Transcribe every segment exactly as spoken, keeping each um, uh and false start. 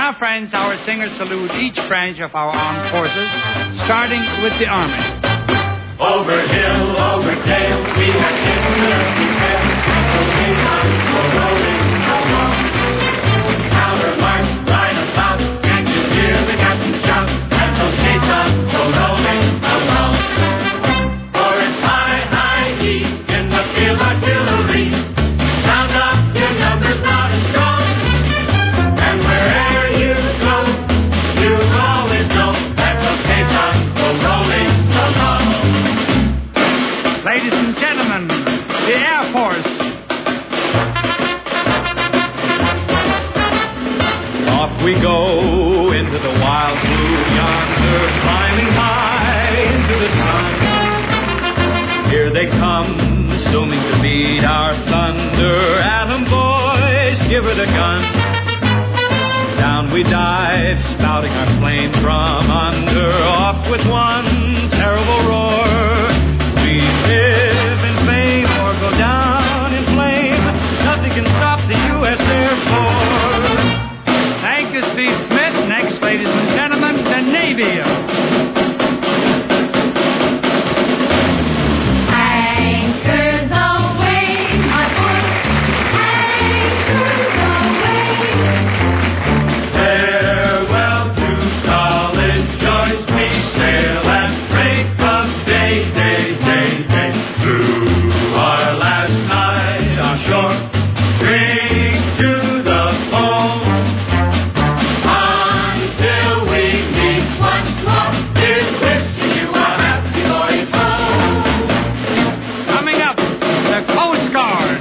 Now, friends, our singers salute each branch of our armed forces, starting with the Army. Over hill, over dale, we have hidden the trail. We must go rolling along. Counter march, line about, can't you hear the captain shout? And those gates up, go rolling along. For it's high, high heat in the field artillery. Sound up, your numbers loud and strong. And wherever you go, you'll always know that those gates up, go rolling along. Ladies and gentlemen, the Air Force. Off we go into the wild blue yonder, climbing high into the sun. Here they come, assuming to beat our thunder. Atom boys, give her the gun. Down we dive, spouting our flame from under. Off with one terrible roar. We live in fame or go down in flame. Nothing can stop the U S Air Force. Thank you, Steve Smith. Next, ladies and gentlemen, the Navy. Anchors aweigh, my boys, anchors aweigh. Farewell to college, George. We sail at break of day, day, day, day. Through our last night on shore, drink to the foam. Until we meet once more, here's wishing you a happy voyage home. Coming up, the Coast Guard.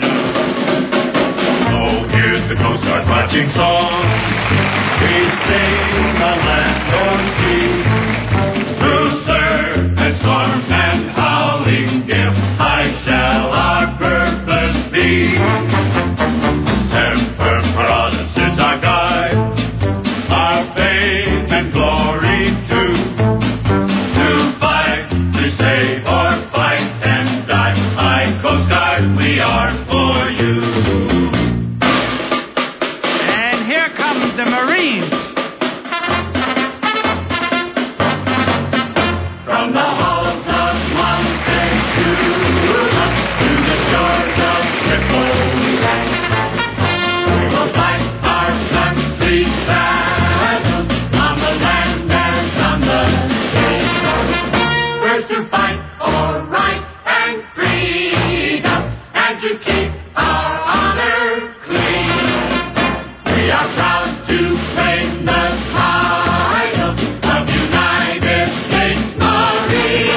Oh, here's the Coast Guard marching song. We sing the land or sea. Through surf and storm and howling gale, high shall our purpose be. Semper Paratus is our guide, our faith and glory too. To fight, to save or fight and die, high Coast Guard, we are for you. And here comes the Marines. From the halls of Montezuma to the shores of Tripoli, we will fight our country's battles on the land and on the sea. First to fight for right and freedom, and to keep our honor clean. We are proud to claim the title of United States Marine.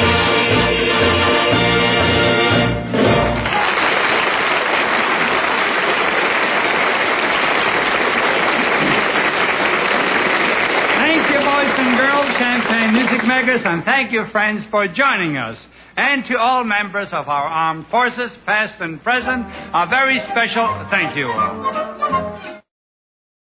Thank you, boys and girls, Champagne Music Makers, and thank you, friends, for joining us. And to all members of our armed forces, past and present, a very special thank you.